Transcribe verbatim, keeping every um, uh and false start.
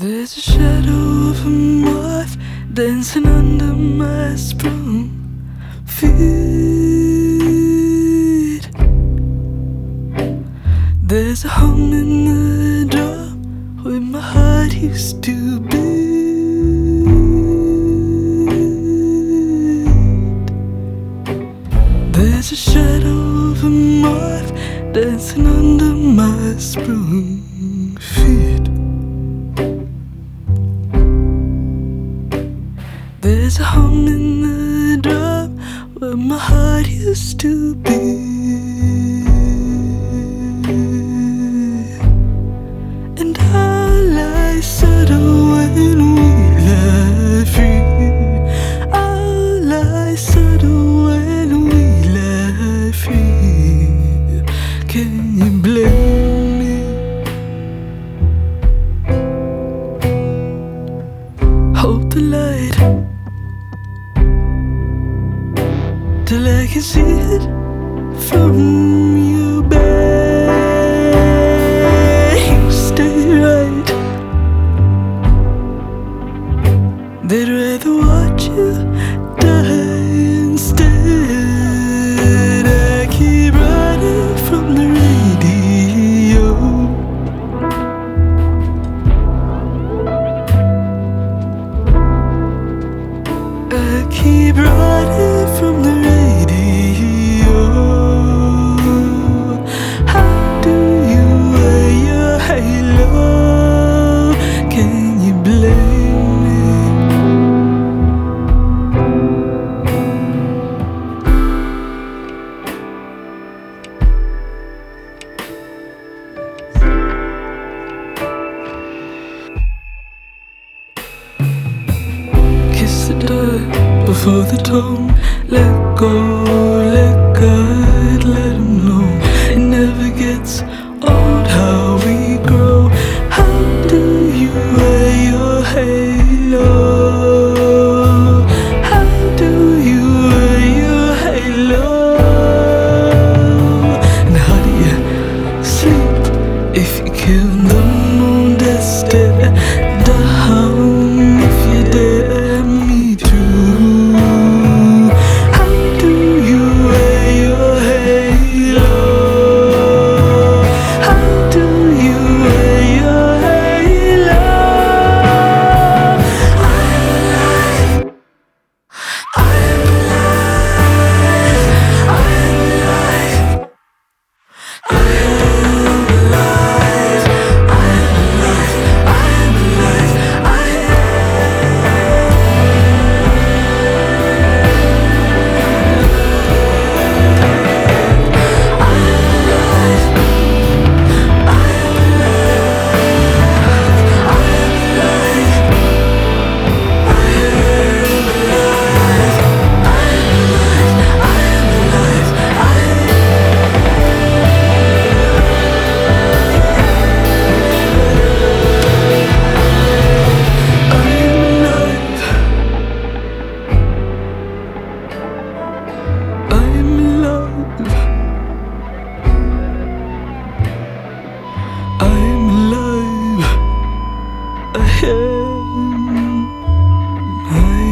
There's a shadow of a moth dancing under my sprung feet. There's a hum in the drum where my heart used to beat. There's a shadow of a moth dancing under my sprung feet. There's a hum in the drum where my heart used to be. And I'll lie settle when we lie free. I'll lie settle when we lie free. Can you blame me? Hold the light till I can see it from your bed. You stay right. They'd rather watch you die instead. I keep running from the radio. I keep running from the radio. How do you wear your halo? Can you blame me? Kiss the dirt before the tone. Let go, let God, let him know. It never gets old how we grow. How do you wear your halo? How do you wear your halo? And how do you sleep if you kill the moon that's dead down? If you dare me too. How do you wear your halo? How do you wear your halo? I'm alive. I'm alive. I'm alive. I'm alive. I'm alive. I'm I'm alive. I am. I